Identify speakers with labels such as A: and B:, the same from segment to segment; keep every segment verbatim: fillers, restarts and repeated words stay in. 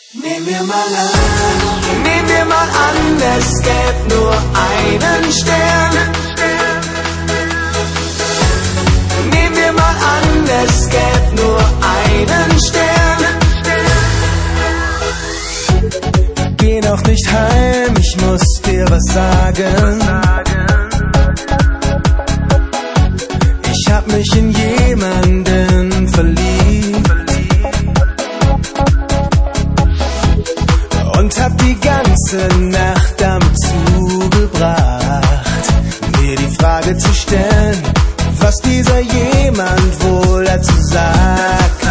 A: Nehmen wir mal an, nehmen wir mal an, es gäbe nur einen Stern. Nehmen wir mal an, es gäbe nur einen Stern.
B: Geh noch nicht heim, ich muss dir was sagen. Ich hab mich in jemanden verliebt und hab die ganze Nacht damit zugebracht, mir die Frage zu stellen, was dieser jemand wohl dazu sagt.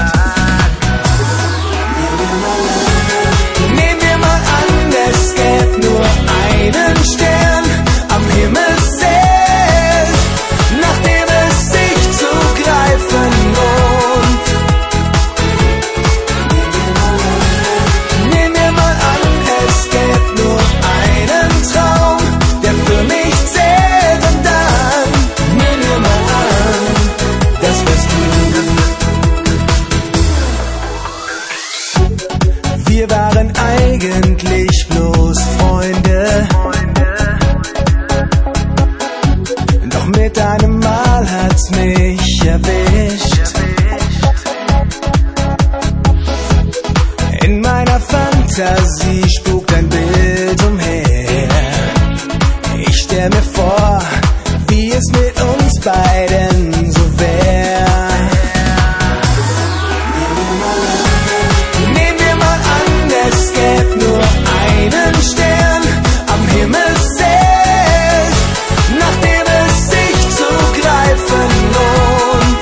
A: Nehmen wir mal an, es gäbe nur einen Stern am Himmelszelt, nach dem es sich zu greifen lohnt. Nehmen wir mal an, es gäbe nur einen Traum, der für mich zählt, und dann nehmen wir mal an, das wärst du.
B: Wir waren eigentlich bloß Freunde, doch mit einem Mal hat's mich erwischt. In meiner Fantasie spukt ein Bild umher. Ich stell mir vor, wie es mit uns beiden so wär.
A: Nehmen wir mal an, es gäbe nur einen Stern am Himmelszelt, nach dem es sich zu greifen lohnt.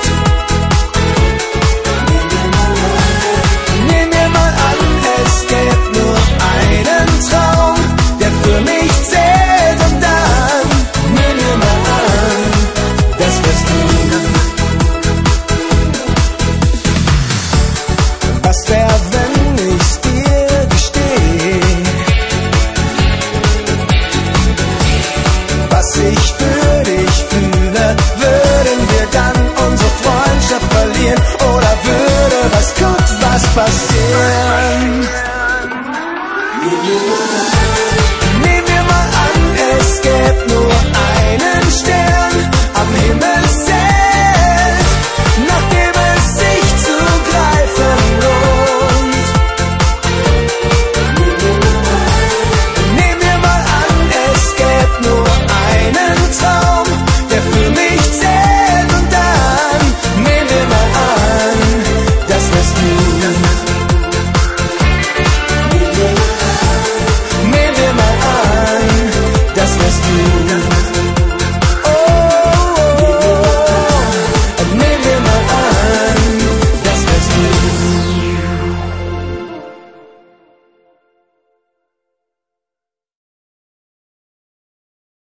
A: Nehmen wir mal an, es gäbe nur einen Traum, der für mich zählt, und dann nehmen wir mal an, das wärst du.
B: Was wär, wenn ich's dir gesteh, was ich für dich fühle? Würden wir dann unsere Freundschaft verlieren, oder würde, weiß Gott, was passieren?
A: Nehmen wir mal an.